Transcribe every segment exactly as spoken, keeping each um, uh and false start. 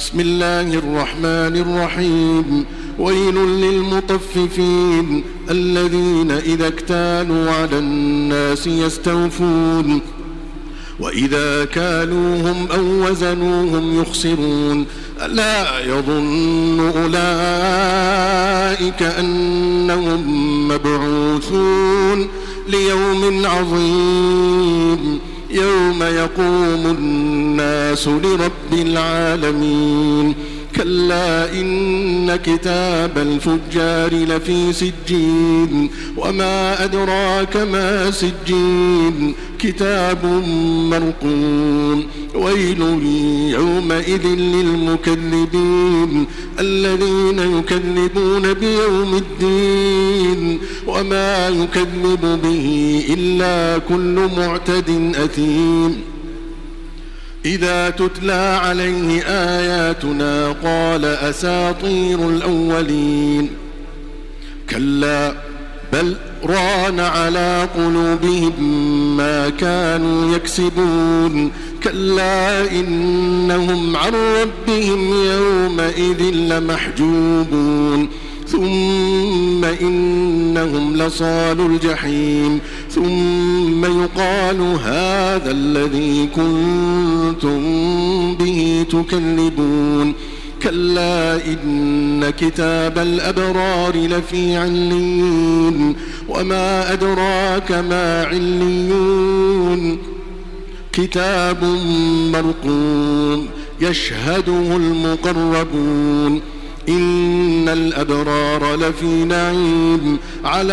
بسم الله الرحمن الرحيم ويل للمطففين الذين إذا اكتالوا على الناس يستوفون وإذا كالوهم أو وزنوهم يخسرون ألا يظن أولئك أنهم مبعوثون ليوم عظيم يوم يقوم الناس لرب العالمين كلا إن كتاب الفجار لفي سجين وما أدراك ما سجين كتاب مرقوم ويل يومئذ للمكذبين الذين يكذبون بيوم الدين وما يكذب به إلا كل معتد أثيم إذا تتلى عليه آياتنا قال أساطير الأولين كلا بل ران على قلوبهم ما كانوا يكسبون كلا إنهم عن ربهم يومئذ لمحجوبون ثم إنهم لصالوا الجحيم ثم يقال هذا الذي كنتم به تكذبون كلا إن كتاب الأبرار لفي عليين وما أدراك ما عليون كتاب مرقوم يشهده المقربون إن الأبرار لفي نعيم على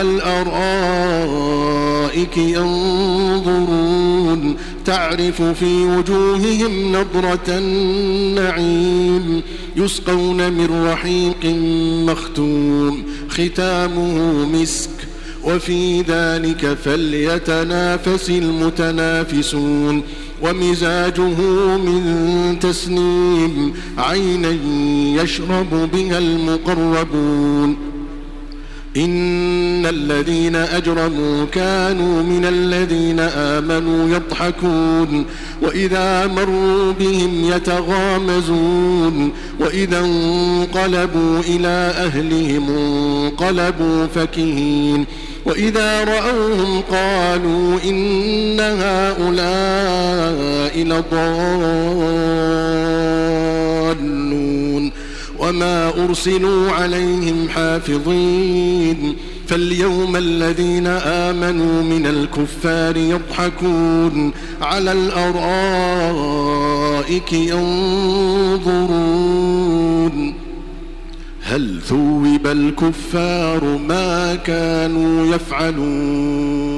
الأرائك ينظرون تعرف في وجوههم نضرة النعيم يسقون من رحيق مختوم ختامه مسك وفي ذلك فليتنافس المتنافسون ومزاجه من تسنيم عينا يشرب بها المقربون إن الذين أجرموا كانوا من الذين آمنوا يضحكون وإذا مروا بهم يتغامزون وإذا انقلبوا إلى أهلهم انقلبوا فكهين وإذا رأوهم قالوا إن هؤلاء لضالون وما أرسلوا عليهم حافظين فاليوم الذين آمنوا من الكفار يضحكون على الأرائك ينظرون هل ثوب الكفار ما كانوا يفعلون